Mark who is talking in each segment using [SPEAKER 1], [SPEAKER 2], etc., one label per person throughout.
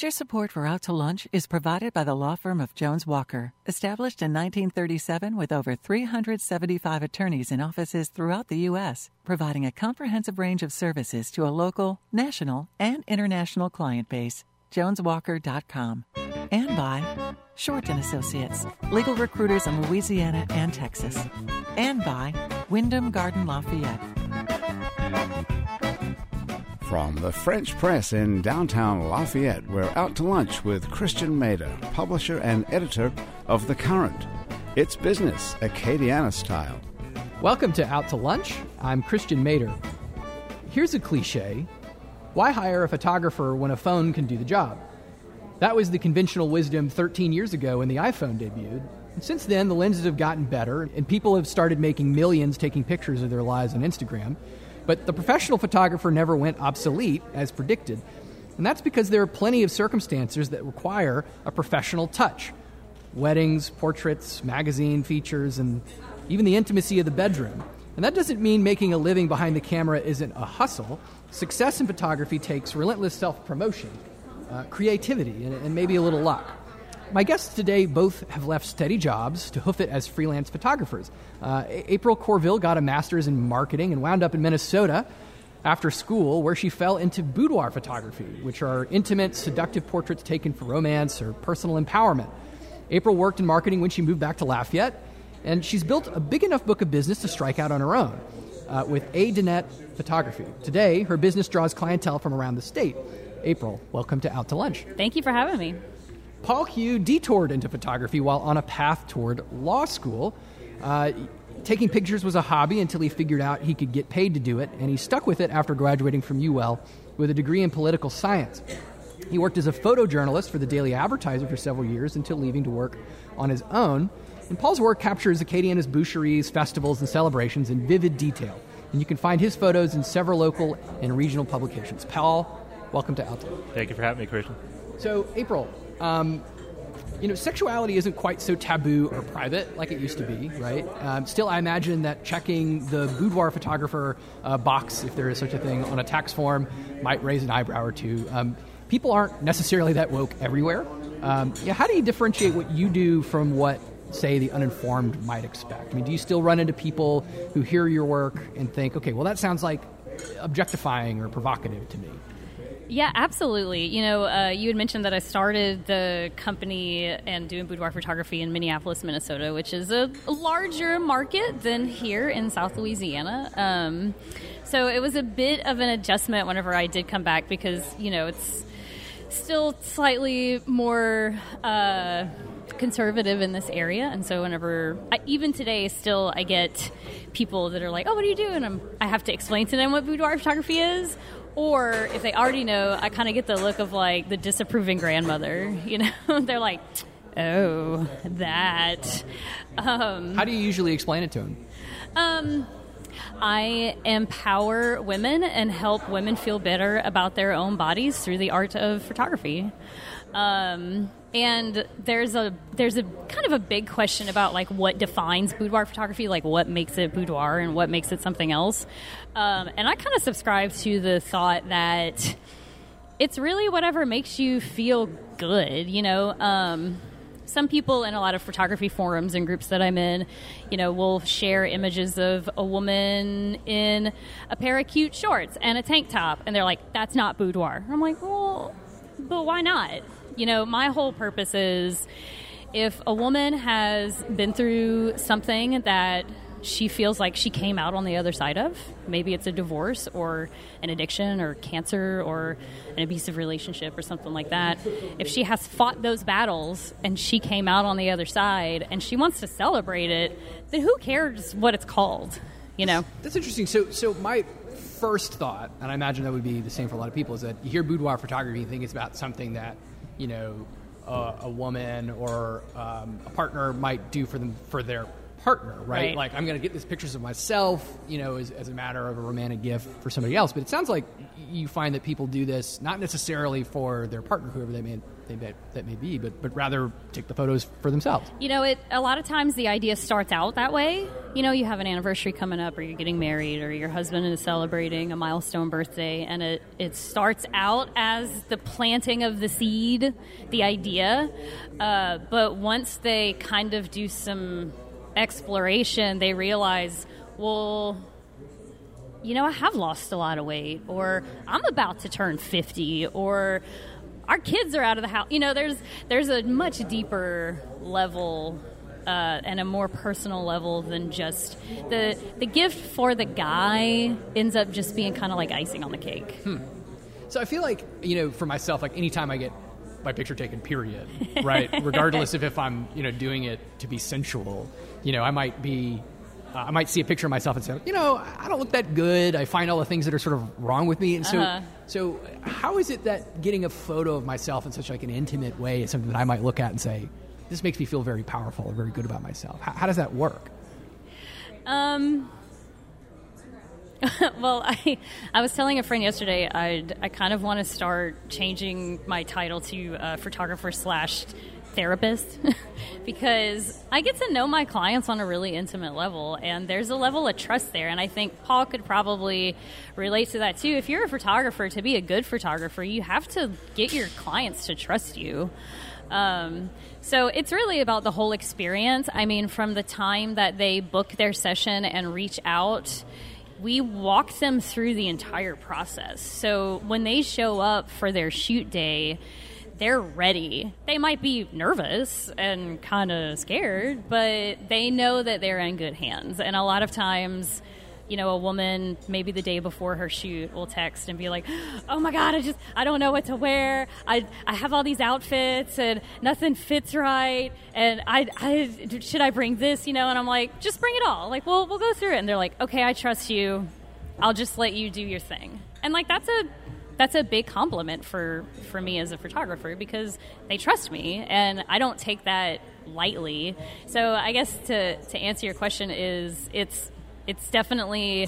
[SPEAKER 1] Major support for Out to Lunch is provided by the law firm of Jones Walker, established in 1937 with over 375 attorneys in offices throughout the U.S., providing a comprehensive range of services to a local, national, and international client base. JonesWalker.com. And by Shorten Associates, legal recruiters in Louisiana and Texas. And by Wyndham Garden Lafayette.
[SPEAKER 2] From the French Press in downtown Lafayette, we're out to lunch with Christian Mader, publisher and editor of The Current. It's business, Acadiana style.
[SPEAKER 3] Welcome to Out to Lunch. I'm Christian Mader. Here's a cliche. Why hire a photographer when a phone can do the job? That was the conventional wisdom 13 years ago when the iPhone debuted. And since then, the lenses have gotten better, and people have started making millions taking pictures of their lives on Instagram. But the professional photographer never went obsolete, as predicted. And that's because there are plenty of circumstances that require a professional touch. Weddings, portraits, magazine features, and even the intimacy of the bedroom. And that doesn't mean making a living behind the camera isn't a hustle. Success in photography takes relentless self-promotion, creativity, and maybe a little luck. My guests today both have left steady jobs to hoof it as freelance photographers. April Corville got a master's in marketing and wound up in Minnesota after school, where she fell into boudoir photography, which are intimate, seductive portraits taken for romance or personal empowerment. April worked in marketing when she moved back to Lafayette, and she's built a big enough book of business to strike out on her own with A. Dennett Photography. Today, her business draws clientele from around the state. April, welcome to Out to Lunch.
[SPEAKER 4] Thank you for having me.
[SPEAKER 3] Paul Hugh detoured into photography while on a path toward law school. Taking pictures was a hobby until he figured out he could get paid to do it, and he stuck with it after graduating from UL with a degree in political science. He worked as a photojournalist for the Daily Advertiser for several years until leaving to work on his own. And Paul's work captures Acadiana's boucheries, festivals, and celebrations in vivid detail. And you can find his photos in several local and regional publications. Paul, welcome to Out to Lunch.
[SPEAKER 5] Thank you for having me, Christian.
[SPEAKER 3] So, April, sexuality isn't quite so taboo or private like it used to be, right? Still, I imagine that checking the boudoir photographer box, if there is such a thing, on a tax form might raise an eyebrow or two. People aren't necessarily that woke everywhere. How do you differentiate what you do from what, say, the uninformed might expect? I mean, do you still run into people who hear your work and think, okay, well, that sounds like objectifying or provocative to me?
[SPEAKER 4] Yeah, absolutely. You had mentioned that I started the company and doing boudoir photography in Minneapolis, Minnesota, which is a larger market than here in South Louisiana. So it was a bit of an adjustment whenever I did come back because, it's still slightly more conservative in this area. And so even today, still I get people that are like, oh, what do you do? And I have to explain to them what boudoir photography is. Or if they already know, I kind of get the look of like the disapproving grandmother, They're like, oh, that.
[SPEAKER 3] How do you usually explain it to them?
[SPEAKER 4] I empower women and help women feel better about their own bodies through the art of photography. And there's a kind of a big question about like what defines boudoir photography, like what makes it boudoir and what makes it something else. And I kind of subscribe to the thought that it's really whatever makes you feel good, Some people in a lot of photography forums and groups that I'm in, will share images of a woman in a pair of cute shorts and a tank top. And they're like, that's not boudoir. I'm like, well, but why not? My whole purpose is if a woman has been through something that she feels like she came out on the other side of, maybe it's a divorce or an addiction or cancer or an abusive relationship or something like that. If she has fought those battles and she came out on the other side and she wants to celebrate it, then who cares what it's called,
[SPEAKER 3] That's interesting. So my first thought, and I imagine that would be the same for a lot of people, is that you hear boudoir photography and think it's about something that, a woman or a partner might do for their partner, right?
[SPEAKER 4] Right.
[SPEAKER 3] Like, I'm going to get these pictures of myself, as a matter of a romantic gift for somebody else. But it sounds like you find that people do this not necessarily for their partner, whoever that may be, but rather take the photos for themselves.
[SPEAKER 4] A lot of times the idea starts out that way. You have an anniversary coming up, or you're getting married, or your husband is celebrating a milestone birthday, and it starts out as the planting of the seed, the idea. But once they kind of do some exploration, they realize, well, I have lost a lot of weight, or I'm about to turn 50, or our kids are out of the house. There's a much deeper level and a more personal level than just the gift for the guy ends up just being kind of like icing on the cake.
[SPEAKER 3] So I feel like, for myself, like anytime I get my picture taken, period, right? Regardless of if I'm, doing it to be sensual, I might see a picture of myself and say, I don't look that good. I find all the things that are sort of wrong with me. And so how is it that getting a photo of myself in such like an intimate way is something that I might look at and say, this makes me feel very powerful or very good about myself? How does that work?
[SPEAKER 4] Well, I was telling a friend yesterday I kind of want to start changing my title to photographer/therapist because I get to know my clients on a really intimate level, and there's a level of trust there, and I think Paul could probably relate to that too. If you're a photographer, to be a good photographer, you have to get your clients to trust you. So it's really about the whole experience. I mean, from the time that they book their session and reach out, we walk them through the entire process. So when they show up for their shoot day, they're ready. They might be nervous and kind of scared, but they know that they're in good hands. And a lot of times, a woman maybe the day before her shoot will text and be like, oh my God, I don't know what to wear. I have all these outfits and nothing fits right. And should I bring this, And I'm like, just bring it all. Like, we'll go through it. And they're like, okay, I trust you. I'll just let you do your thing. And like, that's a big compliment for me as a photographer because they trust me and I don't take that lightly. So I guess to answer your question is it's definitely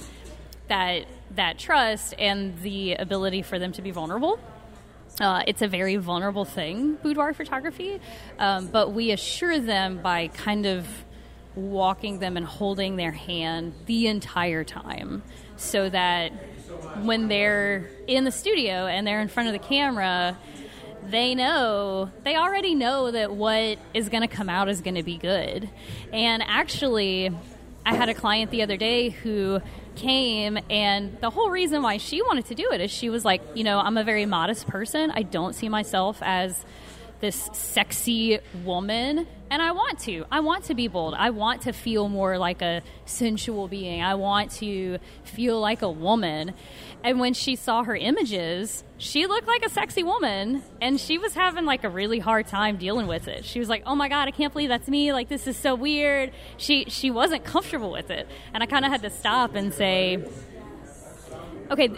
[SPEAKER 4] that trust and the ability for them to be vulnerable. It's a very vulnerable thing, boudoir photography, but we assure them by kind of walking them and holding their hand the entire time so that when they're in the studio and they're in front of the camera, they already know that what is going to come out is going to be good. And actually, I had a client the other day who came, and the whole reason why she wanted to do it is she was like, I'm a very modest person. I don't see myself as this sexy woman, and I want to be bold. I want to feel more like a sensual being. I want to feel like a woman. And when she saw her images, she looked like a sexy woman, and she was having like a really hard time dealing with it. She was like, oh my God, I can't believe that's me. Like, this is so weird. She wasn't comfortable with it. And I kind of had to stop and say, okay,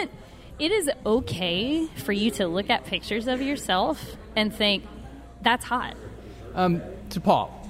[SPEAKER 4] it is okay for you to look at pictures of yourself and think, that's hot.
[SPEAKER 3] To Paul,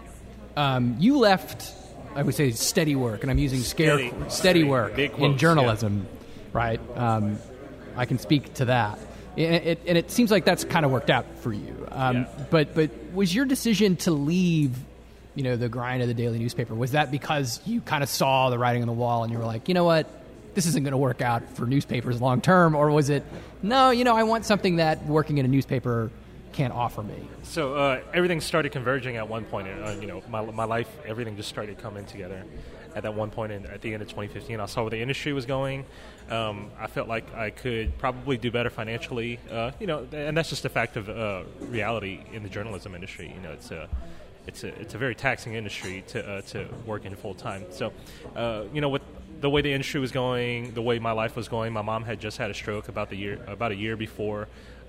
[SPEAKER 3] you left, I would say, steady work, and I'm using steady work in journalism, right? I can speak to that. And it seems like that's kind of worked out for you. But was your decision to leave, the grind of the daily newspaper, was that because you kind of saw the writing on the wall and you were like, you know what, this isn't going to work out for newspapers long term? Or was it, no, I want something that working in a newspaper can't offer me?
[SPEAKER 5] So everything started converging at one point. My life, everything just started coming together at that one point. And at the end of 2015, I saw where the industry was going. I felt like I could probably do better financially. And that's just a fact of reality in the journalism industry. It's a very taxing industry to work in full time. So, with the way the industry was going, the way my life was going, my mom had just had a stroke about a year before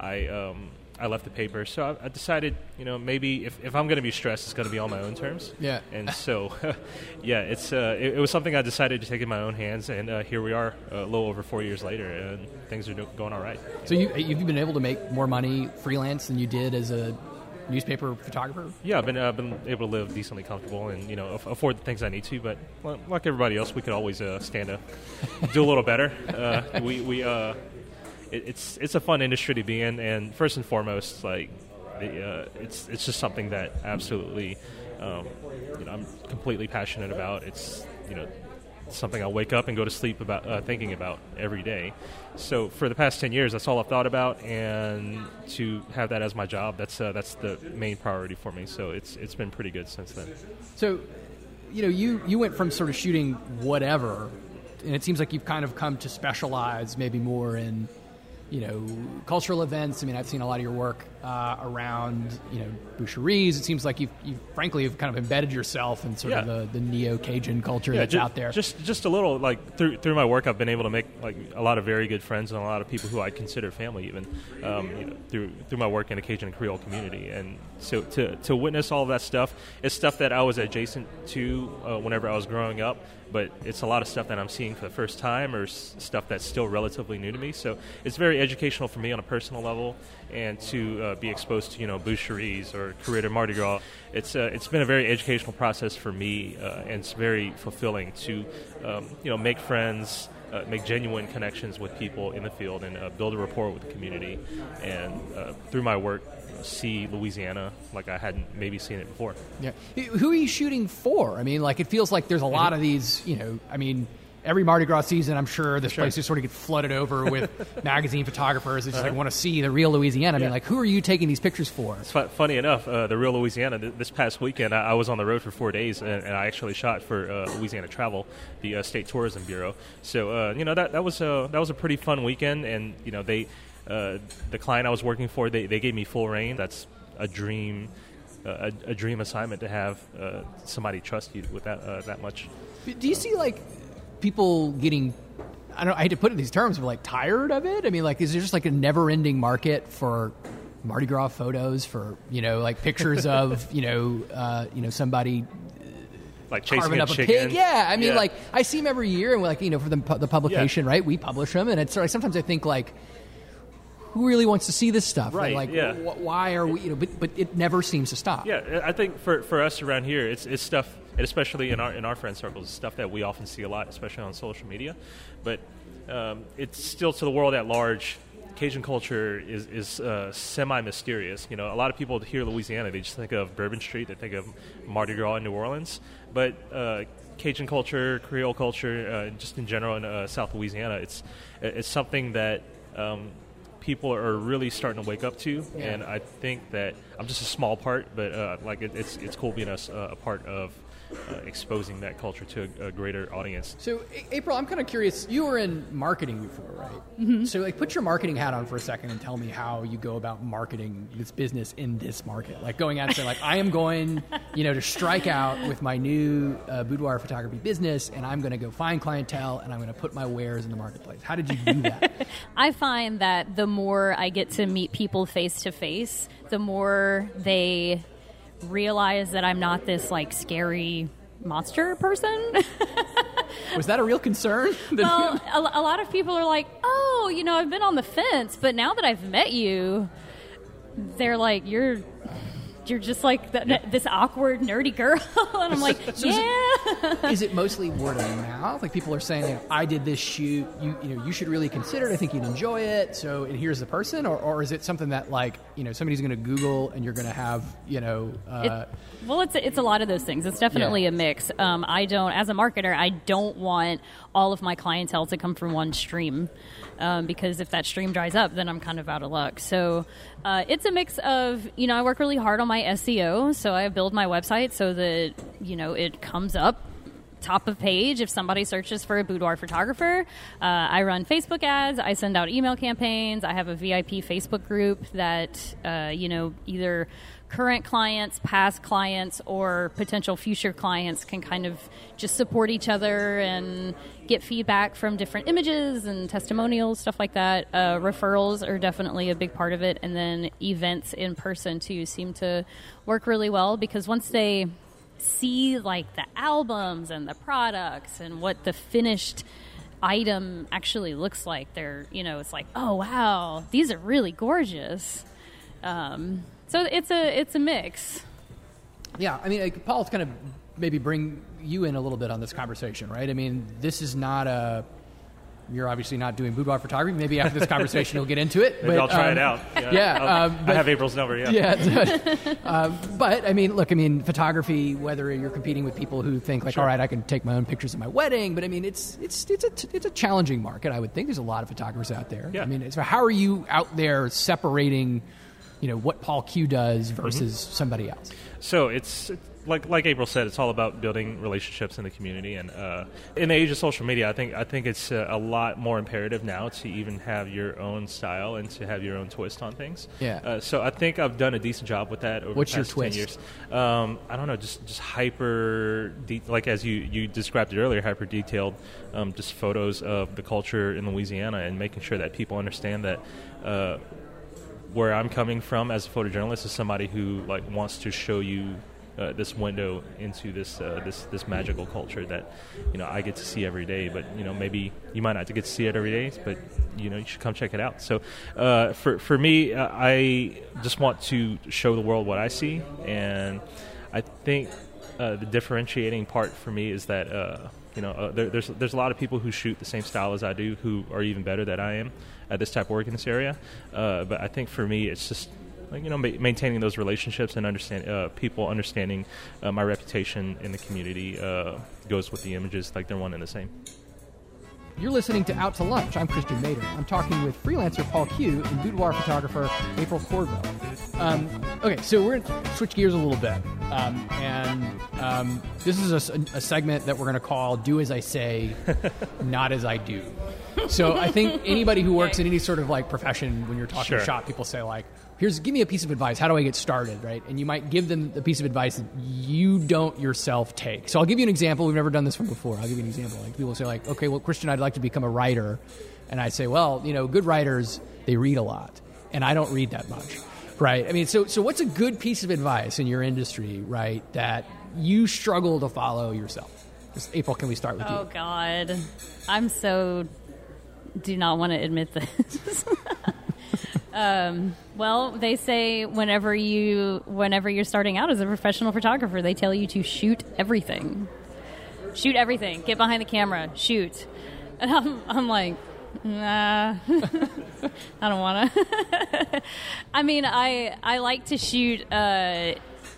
[SPEAKER 5] I left the paper. So I decided, maybe if I'm going to be stressed, it's going to be on my own terms.
[SPEAKER 3] Yeah.
[SPEAKER 5] And so, it was something I decided to take in my own hands, and here we are, a little over 4 years later, and things are going all right.
[SPEAKER 3] So you've been able to make more money freelance than you did as a newspaper photographer?
[SPEAKER 5] Yeah, I've been able to live decently comfortable and afford the things I need to. But like everybody else, we could always stand to do a little better. It's a fun industry to be in, and first and foremost, it's just something that absolutely I'm completely passionate about. It's something I wake up and go to sleep about thinking about every day. So for the past 10 years, that's all I've thought about, and to have that as my job, that's the main priority for me. So it's been pretty good since then.
[SPEAKER 3] So, you went from sort of shooting whatever, and it seems like you've kind of come to specialize maybe more in cultural events. I mean, I've seen a lot of your work around, boucheries. It seems like you've frankly kind of embedded yourself in sort of the neo-Cajun culture that's out there.
[SPEAKER 5] Just a little, through my work, I've been able to make a lot of very good friends and a lot of people who I consider family even, through my work in the Cajun and Creole community. And so to witness all of that stuff, it's stuff that I was adjacent to whenever I was growing up, but it's a lot of stuff that I'm seeing for the first time, or stuff that's still relatively new to me. So it's very educational for me on a personal level, and to be exposed to boucheries or Corrida Mardi Gras. It's been a very educational process for me, and it's very fulfilling to make friends, make genuine connections with people in the field, and build a rapport with the community. And through my work, see Louisiana like I hadn't maybe seen it before.
[SPEAKER 3] Yeah. Who are you shooting for? I mean, it feels like there's a lot of these, every Mardi Gras season, I'm sure this place just sort of gets flooded over with magazine photographers that just want to see the real Louisiana. I mean, who are you taking these pictures for?
[SPEAKER 5] It's funny enough, the real Louisiana, this past weekend, I was on the road for 4 days, and I actually shot for Louisiana Travel, the State Tourism Bureau. So, that was a pretty fun weekend, and, the client I was working for, they gave me full reign. That's a dream assignment to have somebody trust you with that much.
[SPEAKER 3] Do you see people getting, I hate to put it in these terms, but tired of it? I mean, is there just a never-ending market for Mardi Gras photos, for pictures of somebody
[SPEAKER 5] chasing
[SPEAKER 3] carving up a pig? Yeah, I mean, I see them every year, and for the publication, right? We publish them, and it's sometimes I think who really wants to see this stuff?
[SPEAKER 5] Right.
[SPEAKER 3] Why are we? But it never seems to stop.
[SPEAKER 5] Yeah, I think for us around here, it's stuff, and especially in our friend circles, stuff that we often see a lot, especially on social media. But it's still, to the world at large, Cajun culture is semi-mysterious. A lot of people hear Louisiana, they just think of Bourbon Street, they think of Mardi Gras in New Orleans. But Cajun culture, Creole culture, just in general in South Louisiana, it's something that people are really starting to wake up to, and I think that I'm just a small part, but it's cool being a part of exposing that culture to a greater audience.
[SPEAKER 3] So, April, I'm kind of curious. You were in marketing before, right?
[SPEAKER 4] Mm-hmm.
[SPEAKER 3] So, put your marketing hat on for a second and tell me how you go about marketing this business in this market. Going out and say, I am going, to strike out with my new boudoir photography business, and I'm going to go find clientele, and I'm going to put my wares in the marketplace. How did you do that?
[SPEAKER 4] I find that the more I get to meet people face to face, the more they realize that I'm not this scary monster person.
[SPEAKER 3] Was that a real concern?
[SPEAKER 4] Well, a lot of people are like, oh, I've been on the fence, but now that I've met you, they're like, you're just this awkward, nerdy girl. And I'm like,
[SPEAKER 3] Is it mostly word of mouth? People are saying, I did this shoot, you should really consider it, I think you'd enjoy it, so here's the person? Or is it something that, somebody's going to Google and you're going to have,
[SPEAKER 4] it's a lot of those things. It's definitely a mix. As a marketer, I don't want all of my clientele to come from one stream. Because if that stream dries up, then I'm kind of out of luck. So it's a mix of, I work really hard on my SEO, so I build my website so that, it comes up top of page if somebody searches for a boudoir photographer. I run Facebook ads. I send out email campaigns. I have a VIP Facebook group that, either current clients, past clients, or potential future clients can kind of just support each other and get feedback from different images and testimonials, stuff like that. Referrals are definitely a big part of it. And then events in person, too, seem to work really well because once they see, the albums and the products and what the finished item actually looks like, they're, it's like, oh, wow, these are really gorgeous. So it's a mix.
[SPEAKER 3] Yeah, I mean, like, Paul's kind of maybe bring you in a little bit on this conversation, right? I mean, this is not you're obviously not doing boudoir photography. Maybe after this conversation you'll get into it.
[SPEAKER 5] Maybe I'll try it out. Yeah, I have April's number,
[SPEAKER 3] but I mean, look, photography, whether you're competing with people who think like, all right, I can take my own pictures of my wedding, but I mean, it's a challenging market, I would think. There's a lot of photographers out there.
[SPEAKER 5] Yeah.
[SPEAKER 3] I mean, so how are you out there separating, what Paul Q does versus somebody else?
[SPEAKER 5] So it's like April said, it's all about building relationships in the community, and in the age of social media, I think it's a lot more imperative now to even have your own style and to have your own twist on things.
[SPEAKER 3] Yeah.
[SPEAKER 5] So I think I've done a decent job with that over
[SPEAKER 3] What's
[SPEAKER 5] the past
[SPEAKER 3] your
[SPEAKER 5] 10
[SPEAKER 3] twist?
[SPEAKER 5] years. I don't know, just hyper, like as you described it earlier, hyper detailed, just photos of the culture in Louisiana, and making sure that people understand that. Where I'm coming from as a photojournalist is somebody who wants to show you this window into this magical culture that I get to see every day. But maybe you might not get to see it every day, but you should come check it out. So for me, I just want to show the world what I see, and I think the differentiating part for me is that there's a lot of people who shoot the same style as I do who are even better than I am at this type of work in this area. But I think for me, it's just maintaining those relationships and people understanding my reputation in the community goes with the images, like they're one and the same.
[SPEAKER 3] You're listening to Out to Lunch. I'm Christian Mader. I'm talking with freelancer Paul Q and boudoir photographer April Cordwell. Okay, so we're going to switch gears a little bit. This is a segment that we're going to call Do As I Say, Not As I Do. So I think anybody who works in any sort of profession, when you're talking shop, people say give me a piece of advice. How do I get started, right? And you might give them the piece of advice that you don't yourself take. So I'll give you an example. We've never done this one before. I'll give you an example. People say okay, well, Christian, I'd like to become a writer. And I say, well, good writers, they read a lot. And I don't read that much, right? I mean, so what's a good piece of advice in your industry, right, that you struggle to follow yourself? April, can we start with you?
[SPEAKER 4] Oh, God. I'm so... do not want to admit this. Well, they say whenever you're starting out as a professional photographer, they tell you to shoot everything. Shoot everything. Get behind the camera. Shoot. And I'm like, nah. I don't want to. I mean, I like to shoot, I'll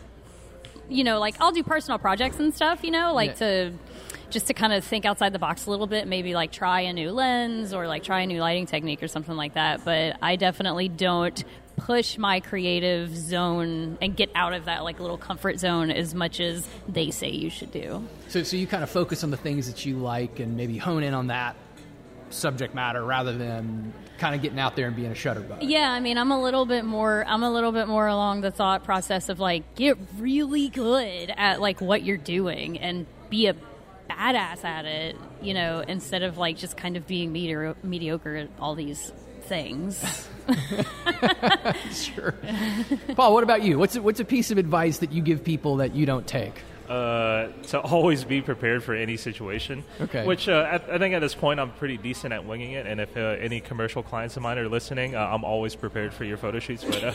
[SPEAKER 4] do personal projects and stuff, just to kind of think outside the box a little bit, maybe try a new lens or try a new lighting technique or something like that. But I definitely don't push my creative zone and get out of that little comfort zone as much as they say you should do.
[SPEAKER 3] So you kind of focus on the things that you like and maybe hone in on that subject matter rather than kind of getting out there and being a shutterbug.
[SPEAKER 4] Yeah, I mean, I'm a little bit more along the thought process of get really good at what you're doing and be a badass at it, instead of just kind of being mediocre at all these things.
[SPEAKER 3] Sure. Paul, what about you? What's a piece of advice that you give people that you don't take?
[SPEAKER 5] To always be prepared for any situation. Okay. Which I think at this point I'm pretty decent at winging it. And if any commercial clients of mine are listening, I'm always prepared for your photo shoots. But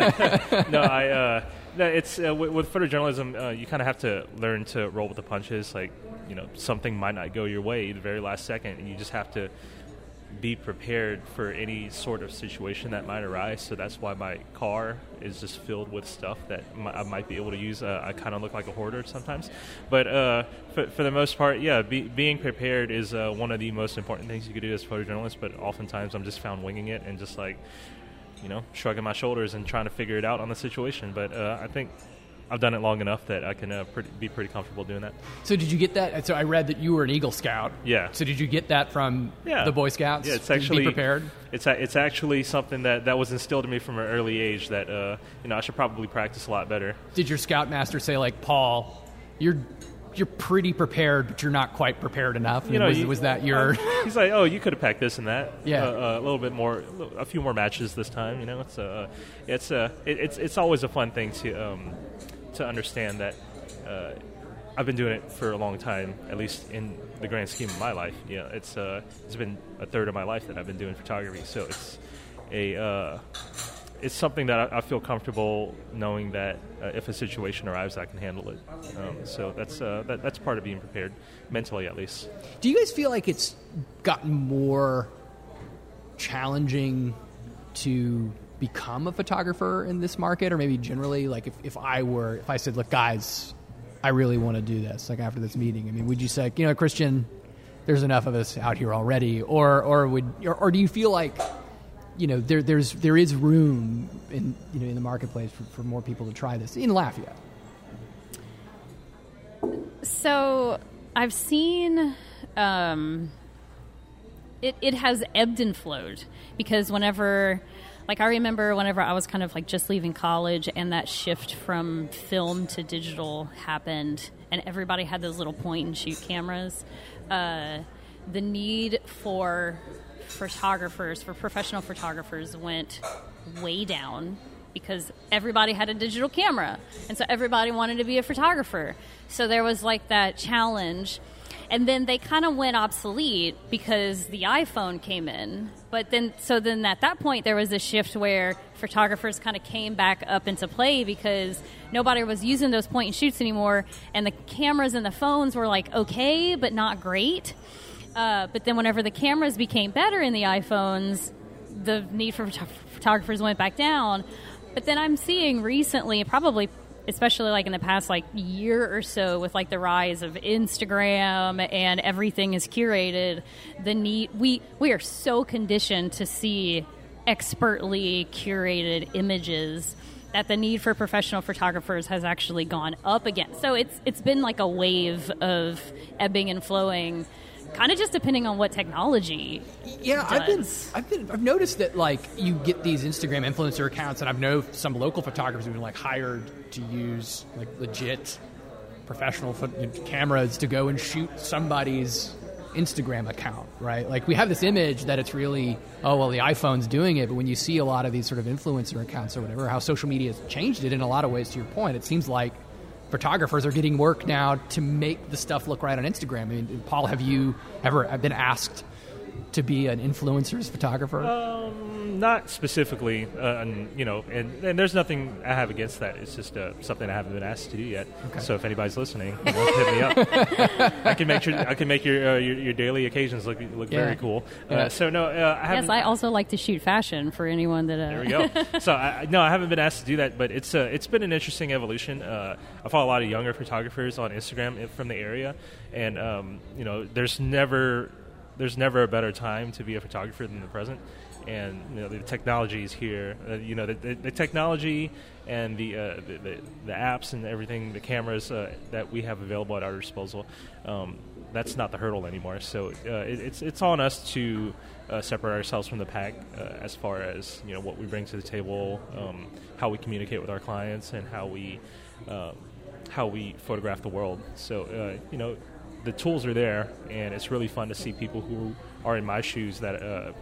[SPEAKER 5] it's with photojournalism, you kind of have to learn to roll with the punches. Something might not go your way the very last second, and you just have to be prepared for any sort of situation that might arise. So that's why my car is just filled with stuff that I might be able to use. I kind of look like a hoarder sometimes. But for the most part, being prepared is one of the most important things you could do as a photojournalist. But oftentimes I'm just found winging it and just shrugging my shoulders and trying to figure it out on the situation. But I think I've done it long enough that I can be pretty comfortable doing that.
[SPEAKER 3] So did you get that? So I read that you were an Eagle Scout.
[SPEAKER 5] Yeah.
[SPEAKER 3] So did you get that from the Boy Scouts?
[SPEAKER 5] Yeah, it's actually...
[SPEAKER 3] be prepared?
[SPEAKER 5] It's actually something that was instilled in me from an early age that, I should probably practice a lot better.
[SPEAKER 3] Did your Scoutmaster say, Paul, you're pretty prepared, but you're not quite prepared enough? Was that your...
[SPEAKER 5] He's like, oh, you could have packed this and that.
[SPEAKER 3] Yeah.
[SPEAKER 5] A little bit more, a few more matches this time, It's always a fun thing to understand that I've been doing it for a long time, at least in the grand scheme of my life. It's been a third of my life that I've been doing photography, so it's it's something that I feel comfortable knowing that if a situation arrives, I can handle it. So that's part of being prepared, mentally at least.
[SPEAKER 3] Do you guys feel like it's gotten more challenging to become a photographer in this market, or maybe generally, like if I said, look, guys, I really want to do this, like after this meeting, I mean, would you say, Christian, there's enough of us out here already, or do you feel like, there is room in the marketplace for more people to try this in Lafayette?
[SPEAKER 4] So I've seen it has ebbed and flowed, because I remember whenever I was kind of like just leaving college and that shift from film to digital happened and everybody had those little point and shoot cameras, the need for professional photographers went way down because everybody had a digital camera. And so everybody wanted to be a photographer. So there was like that challenge. And then they kind of went obsolete because the iPhone came in. But then at that point, there was a shift where photographers kind of came back up into play because nobody was using those point and shoots anymore. And the cameras and the phones were like okay, but not great. But then whenever the cameras became better in the iPhones, the need for photographers went back down. But then I'm seeing recently, probably especially like in the past like year or so, with like the rise of Instagram and everything is curated, the need we are so conditioned to see expertly curated images that the need for professional photographers has actually gone up again. So it's been like a wave of ebbing and flowing, kind of just depending on what technology does.
[SPEAKER 3] I've noticed that like you get these Instagram influencer accounts, and I've known some local photographers who've been like hired to use like legit professional cameras to go and shoot somebody's Instagram account, right? Like we have this image that it's really, the iPhone's doing it, but when you see a lot of these sort of influencer accounts or whatever, how social media has changed it in a lot of ways, to your point, it seems like photographers are getting work now to make the stuff look right on Instagram. I mean, Paul, have you ever been asked to be an influencer's photographer?
[SPEAKER 5] Not specifically, and there's nothing I have against that. It's just something I haven't been asked to do yet. Okay. So if anybody's listening, hit me up. I can make your daily occasions look very cool. I haven't.
[SPEAKER 4] Yes, I also like to shoot fashion for anyone that.
[SPEAKER 5] There we go. So I haven't been asked to do that, but it's been an interesting evolution. I follow a lot of younger photographers on Instagram from the area, and there's never a better time to be a photographer than the present. And the technology is here. The technology and the apps and everything, the cameras that we have available at our disposal. That's not the hurdle anymore. So it's on us to separate ourselves from the pack as far as what we bring to the table, how we communicate with our clients, and how we photograph the world. So the tools are there, and it's really fun to see people who are in my shoes that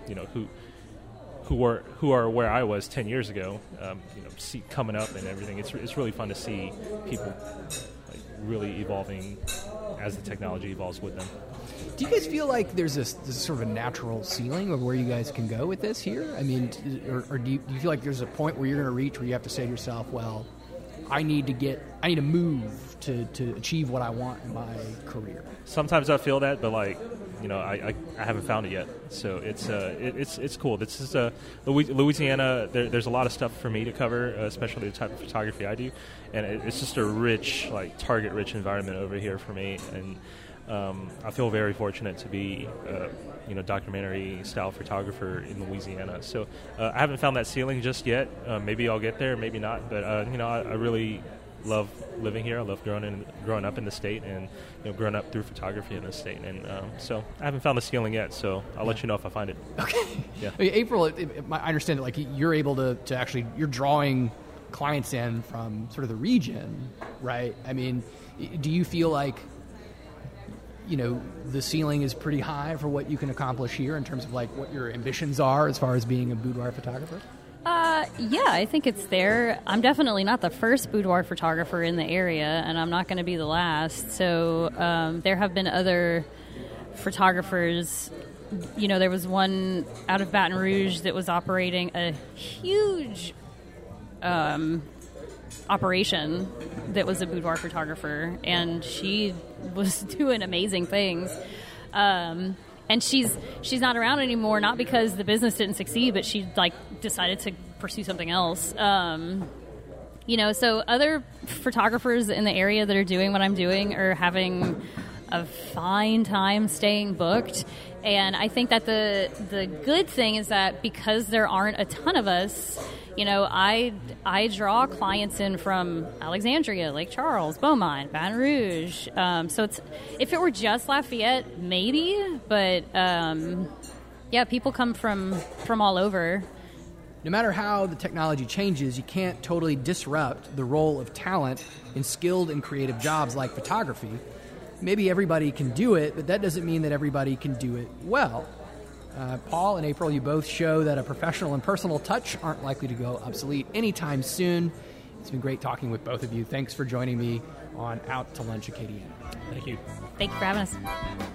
[SPEAKER 5] who are where I was 10 years ago, see coming up and everything. It's really fun to see people like really evolving as the technology evolves with them.
[SPEAKER 3] Do you guys feel like there's this sort of a natural ceiling of where you guys can go with this here? I mean, or do you feel like there's a point where you're going to reach where you have to say to yourself, well, I need to move to achieve what I want in my career? Sometimes
[SPEAKER 5] I feel that, but I haven't found it yet. So it's cool. This is Louisiana. There's a lot of stuff for me to cover, especially the type of photography I do, and it's just a rich, target-rich environment over here for me. And I feel very fortunate to be documentary style photographer in Louisiana. So I haven't found that ceiling just yet. Maybe I'll get there, maybe not. But I really love living here. I love growing up in the state, and growing up through photography in the state. And so I haven't found the ceiling yet. So I'll let you know if I find it.
[SPEAKER 3] Okay. Yeah. April, I understand that you're able to actually you're drawing clients in from sort of the region, right? I mean, do you feel like the ceiling is pretty high for what you can accomplish here in terms of what your ambitions are as far as being a boudoir photographer?
[SPEAKER 4] Yeah, I think it's there. I'm definitely not the first boudoir photographer in the area, and I'm not going to be the last. So there have been other photographers. There was one out of Baton Rouge that was operating a huge operation that was a boudoir photographer, and she was doing amazing things. And she's not around anymore, not because the business didn't succeed, but she decided to pursue something else. So other photographers in the area that are doing what I'm doing are having a fine time staying booked. And I think that the good thing is that because there aren't a ton of us, I draw clients in from Alexandria, Lake Charles, Beaumont, Baton Rouge. So if it were just Lafayette, maybe, but people come from all over.
[SPEAKER 3] No matter how the technology changes, you can't totally disrupt the role of talent in skilled and creative jobs like photography. Maybe everybody can do it, but that doesn't mean that everybody can do it well. Paul and April, you both show that a professional and personal touch aren't likely to go obsolete anytime soon. It's been great talking with both of you. Thanks for joining me on Out to Lunch Acadiana.
[SPEAKER 5] Thank you.
[SPEAKER 4] Thank you for having us.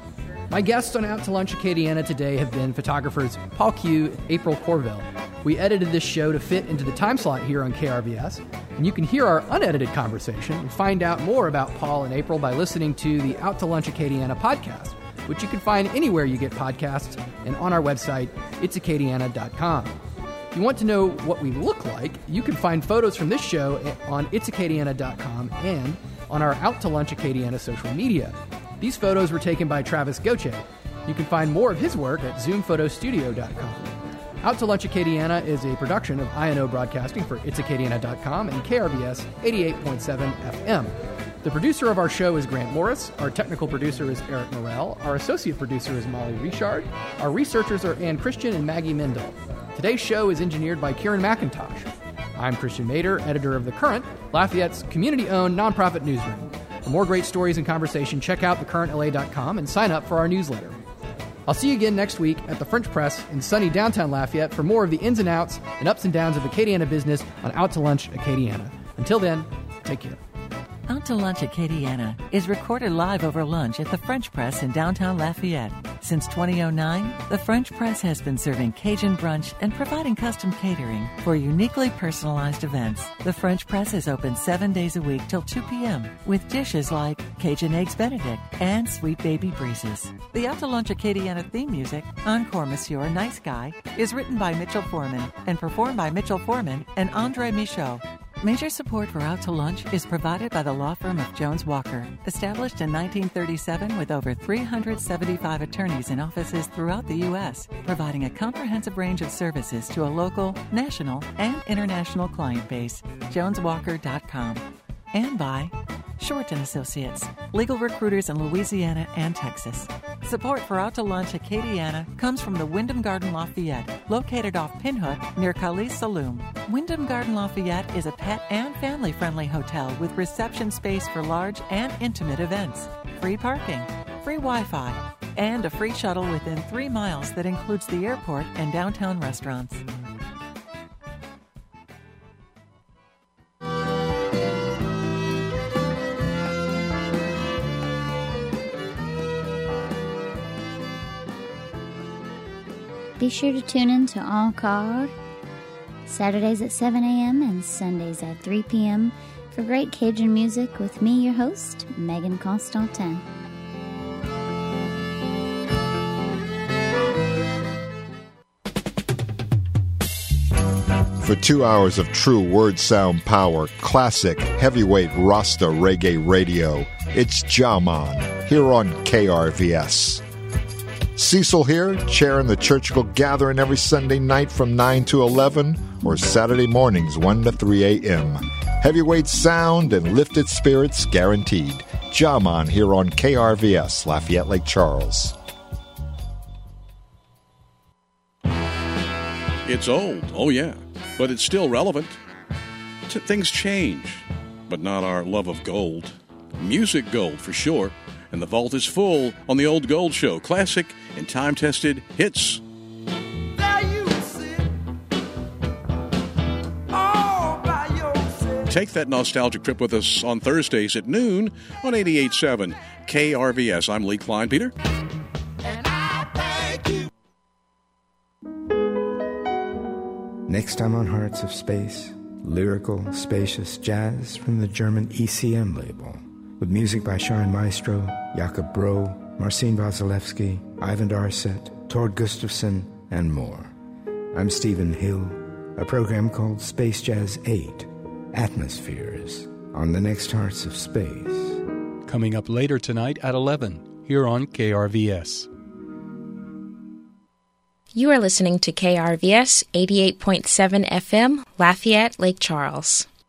[SPEAKER 3] My guests on Out to Lunch Acadiana today have been photographers Paul Q and April Corville. We edited this show to fit into the time slot here on KRVS, and you can hear our unedited conversation and find out more about Paul and April by listening to the Out to Lunch Acadiana podcast, which you can find anywhere you get podcasts and on our website, itsacadiana.com. If you want to know what we look like, you can find photos from this show on itsacadiana.com and on our Out to Lunch Acadiana social media. These photos were taken by Travis Goche. You can find more of his work at zoomphotostudio.com. Out to Lunch Acadiana is a production of I&O Broadcasting for itsacadiana.com and KRVS 88.7 FM. The producer of our show is Grant Morris. Our technical producer is Eric Morrell. Our associate producer is Molly Richard. Our researchers are Ann Christian and Maggie Mendel. Today's show is engineered by Kieran McIntosh. I'm Christian Mader, editor of The Current, Lafayette's community-owned nonprofit newsroom. For more great stories and conversation, check out thecurrentla.com and sign up for our newsletter. I'll see you again next week at the French Press in sunny downtown Lafayette for more of the ins and outs and ups and downs of Acadiana business on Out to Lunch Acadiana. Until then, take care.
[SPEAKER 1] Out to Lunch Acadiana is recorded live over lunch at the French Press in downtown Lafayette. Since 2009, the French Press has been serving Cajun brunch and providing custom catering for uniquely personalized events. The French Press is open 7 days a week till 2 p.m. with dishes like Cajun Eggs Benedict and Sweet Baby Breezes. The Out to Lunch Acadiana theme music, Encore Monsieur Nice Guy, is written by Mitchell Foreman and performed by Mitchell Foreman and Andre Michaud. Major support for Out to Lunch is provided by the law firm of Jones Walker, established in 1937 with over 375 attorneys in offices throughout the U.S., providing a comprehensive range of services to a local, national, and international client base. JonesWalker.com. And by Short & Associates, legal recruiters in Louisiana and Texas. Support for Out to Lunch Acadiana comes from the Wyndham Garden Lafayette, located off Pinhook near Khalees Saloom. Wyndham Garden Lafayette is a pet and family-friendly hotel with reception space for large and intimate events, free parking, free Wi-Fi, and a free shuttle within 3 miles that includes the airport and downtown restaurants.
[SPEAKER 6] Be sure to tune in to Encore, Saturdays at 7 a.m. and Sundays at 3 p.m. for great Cajun music with me, your host, Megan Constantin.
[SPEAKER 7] For 2 hours of true word sound power, classic heavyweight Rasta reggae radio, it's Jaman here on KRVS. Cecil here, chairing the Churchill Gathering every Sunday night from 9 to 11 or Saturday mornings 1 to 3 a.m. Heavyweight sound and lifted spirits guaranteed. Jaman here on KRVS, Lafayette Lake Charles.
[SPEAKER 8] It's old, oh yeah, but it's still relevant. Things change, but not our love of gold. Music gold for sure. And the vault is full on the Old Gold Show. Classic and time-tested hits. Take that nostalgic trip with us on Thursdays at noon on 88.7 KRVS. I'm Lee Klein Peter.
[SPEAKER 9] Next time on Hearts of Space, lyrical, spacious jazz from the German ECM label, with music by Sharon Maestro, Jakob Bro, Marcin Vasilevsky, Ivan Darset, Tord Gustafsson, and more. I'm Stephen Hill, a program called Space Jazz 8, Atmospheres, on the next Hearts of Space.
[SPEAKER 10] Coming up later tonight at 11, here on KRVS.
[SPEAKER 11] You are listening to KRVS 88.7 FM, Lafayette, Lake Charles.